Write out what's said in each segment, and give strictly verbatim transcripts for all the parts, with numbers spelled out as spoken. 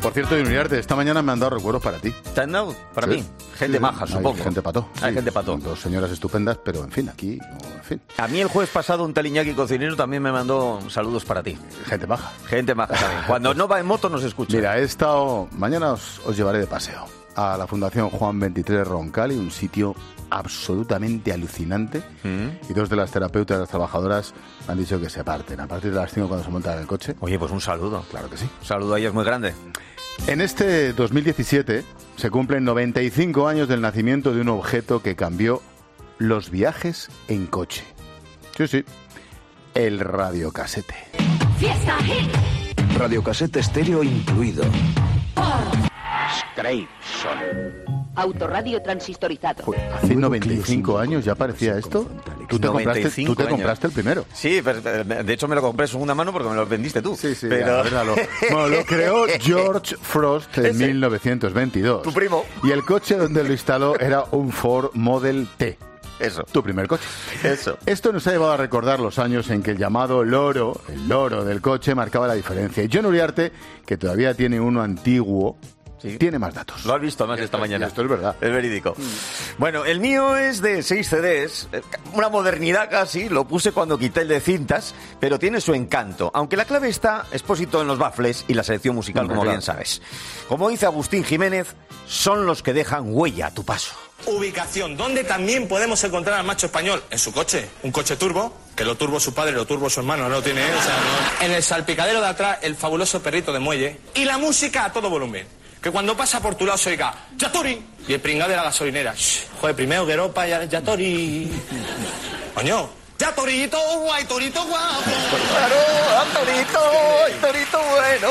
Por cierto, Uriarte, esta mañana me han dado recuerdos para ti. ¿Te han dado? Para Sí. mí. Gente Sí, maja, hay supongo. gente pató. Hay Sí, gente pató. Dos señoras estupendas, pero en fin, aquí, en fin, A mí el jueves pasado un tal Iñaki cocinero también me mandó saludos para ti. gente maja. Gente maja también. Cuando no va en moto nos escucha. Mira, he estado... Mañana os, os llevaré de paseo a la Fundación Juan veintitrés Roncali, un sitio absolutamente alucinante. Mm. Y dos de las terapeutas, las trabajadoras, me han dicho que se parten a partir de las cinco cuando se montan en el coche. Oye, pues un saludo. Claro que sí. Un saludo a ellos muy grande. En este dos mil diecisiete se cumplen noventa y cinco años del nacimiento de un objeto que cambió los viajes en coche. Sí, sí, el radiocasete. Fiesta Hit. Radiocasete estéreo incluido. Autorradio transistorizado. Hace noventa y cinco años ya parecía esto. Tú te compraste, noventa y cinco tú te años. compraste el primero. Sí, pero, de hecho me lo compré en segunda mano porque me lo vendiste tú. Sí, sí, pero... la verdad, lo, bueno, lo creó George Frost en Ese. mil novecientos veintidós. Tu primo. Y el coche donde lo instaló era un Ford Model T. Eso. Tu primer coche. Eso. Esto nos ha llevado a recordar los años en que el llamado loro, el loro del coche, marcaba la diferencia. Y John Uriarte, que todavía tiene uno antiguo, Sí. tiene más datos. Lo has visto más esta mañana. Esto es verdad. Es verídico. Bueno, el mío es de seis C Ds, eh, una modernidad casi, lo puse cuando quité el de cintas, pero tiene su encanto. Aunque la clave está expuesto en los baffles y la selección musical, Hombre, como claro. bien sabes. Como dice Agustín Jiménez, son los que dejan huella a tu paso. Ubicación, ¿dónde también podemos encontrar al macho español? En su coche, un coche turbo, que lo turbo su padre, lo turbo su hermano, no lo tiene él, o sea, no. En el salpicadero de atrás, el fabuloso perrito de muelle. Y la música a todo volumen. Que cuando pasa por tu lado se oiga ¡Yatori! Y el pringado de la gasolinera. Shh, joder, primero Gueropa, ya, Yatori. Coño, ¡Yatorito, guay, torito guapo! Claro, Antonito, Antonito bueno.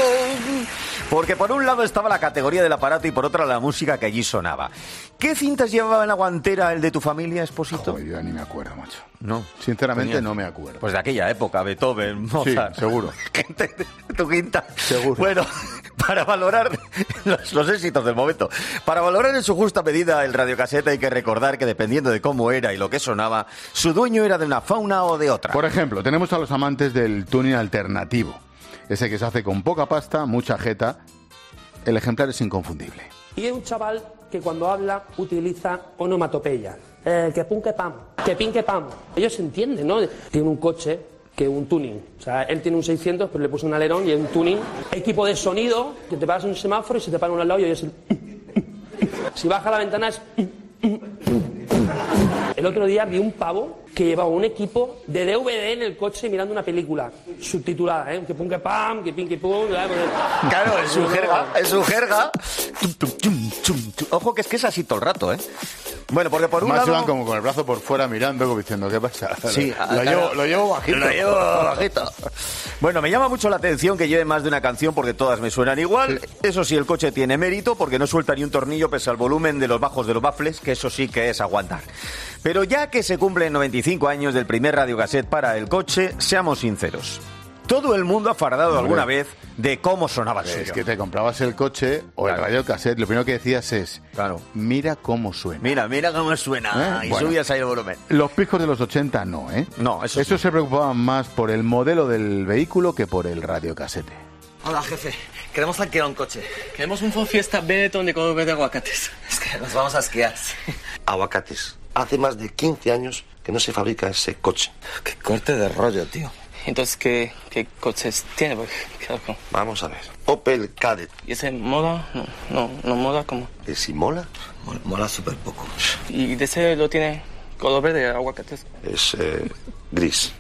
Porque por un lado estaba la categoría del aparato y por otra la música que allí sonaba. ¿Qué cintas llevaba en la guantera el de tu familia, Esposito? Joder, yo ya ni me acuerdo, macho. No. Sinceramente, Coño. no me acuerdo. Pues de aquella época, Beethoven, Mozart. Sí, seguro. Gente de tu quinta. Seguro. Bueno, para valorar los, los éxitos del momento, para valorar en su justa medida el radiocasete hay que recordar que dependiendo de cómo era y lo que sonaba, su dueño era de una fauna o de otra. Por ejemplo, tenemos a los amantes del tuning alternativo. Ese que se hace con poca pasta, mucha jeta. El ejemplar es inconfundible. Y es un chaval que cuando habla utiliza onomatopeya. Eh, que pum, que pam, que pin, que pam. Ellos se entienden, ¿no? Tiene un coche que un tuning. O sea, él tiene un seiscientos, pero le puso un alerón y es un tuning. Equipo de sonido, que te paras en un semáforo y se te para uno al lado y oyes el... Si baja la ventana es... El otro día vi un pavo que llevaba un equipo de D V D en el coche mirando una película subtitulada, ¿eh? Que pum, que pam, que pin, que pum... Claro, es su jerga, es su jerga. Tum, tum, tum, tum, tum. Ojo que es que es así todo el rato, ¿eh? Bueno, porque por un Más lado... iban como con el brazo por fuera mirando, como diciendo, ¿qué pasa? Sí, lo, a- llevo, a- lo llevo bajito. Lo llevo bajito. Bueno, me llama mucho la atención que lleve más de una canción porque todas me suenan igual. Sí. Eso sí, el coche tiene mérito porque no suelta ni un tornillo pese al volumen de los bajos de los baffles, que eso sí que es aguantar. Pero ya que se cumplen noventa y cinco años del primer radiocassette para el coche, seamos sinceros. Todo el mundo ha fardado alguna vez de cómo sonaba el Es suyo. que te comprabas el coche o Claro. el radiocassette, lo primero que decías es, Claro. mira cómo suena. Mira, mira cómo suena. ¿Eh? Y Bueno. subías ahí el volumen. Los pijos de los ochenta no, ¿eh? No, eso Eso sí. se preocupaban más por el modelo del vehículo que por el radiocassette. Hola, jefe. Queremos alquilar un coche. Queremos un Ford Fiesta Benetton de color verde aguacates. Es que nos vamos a esquiar. Aguacates. Hace más de quince años que no se fabrica ese coche. Qué corte de rollo, tío. Entonces, ¿qué, qué coches tiene? Porque, claro, Vamos a ver. Opel Kadett. ¿y ese mola? No, no, no mola como... ¿Que si mola? Mola, mola súper poco. ¿Y de ese lo tiene color verde aguacates? Es eh, gris.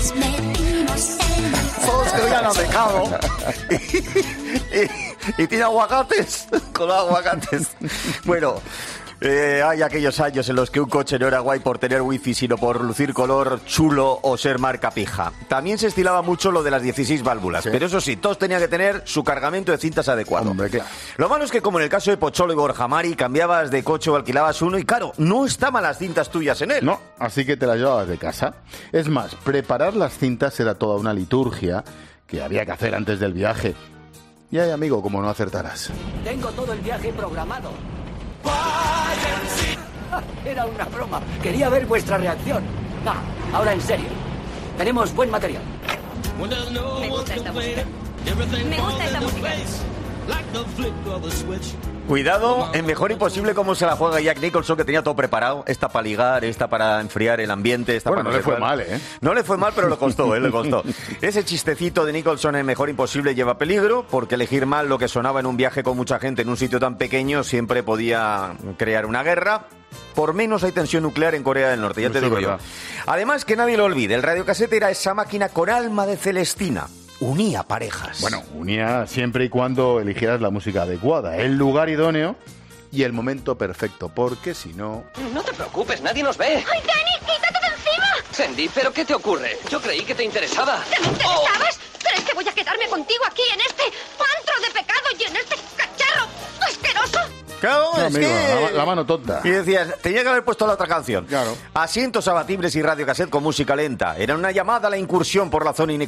Todos que habían becado y, y tiene aguacates con los aguacates. Bueno, eh, hay aquellos años en los que un coche no era guay por tener wifi, sino por lucir color chulo o ser marca pija. También se estilaba mucho lo de las dieciséis válvulas, Sí. pero eso sí, todos tenían que tener su cargamento de cintas adecuado. Hombre, claro. Lo malo es que, como en el caso de Pocholo y Borja Mari, cambiabas de coche o alquilabas uno y, claro, no estaban las cintas tuyas en él. No, así que te las llevabas de casa. Es más, preparar las cintas era toda una liturgia que había que hacer antes del viaje. Y ay, amigo, como no acertaras. Tengo todo el viaje programado. Era una broma. Quería ver vuestra reacción. No, ahora en serio. Tenemos buen material. Me gusta esta música. Me gusta esta música. Cuidado, en Mejor Imposible cómo se la juega Jack Nicholson, que tenía todo preparado. Esta para ligar, esta para enfriar el ambiente, esta bueno, para no le sé fue cuál. mal, ¿eh? No le fue mal, pero le costó, ¿eh? Le costó. Ese chistecito de Nicholson en Mejor Imposible lleva peligro, porque elegir mal lo que sonaba en un viaje con mucha gente en un sitio tan pequeño siempre podía crear una guerra. Por menos hay tensión nuclear en Corea del Norte, ya Eso te digo es yo. verdad. Además, que nadie lo olvide, el radiocasete era esa máquina con alma de Celestina. Unía parejas. Bueno, unía siempre y cuando eligieras la música adecuada, el lugar idóneo y el momento perfecto, porque si no... No te preocupes, nadie nos ve. ¡Ay, Danny, quítate de encima! Sandy, ¿pero qué te ocurre? Yo creí que te interesaba. ¿Te me interesabas? ¿Crees que voy a quedarme contigo aquí en este antro de pecado y en este cacharro asqueroso? Claro, No, es amigo, que... la, la mano tonta. Y decías, tenía que haber puesto la otra canción. Claro. Asientos abatibles y radiocassette con música lenta. Era una llamada a la incursión por la zona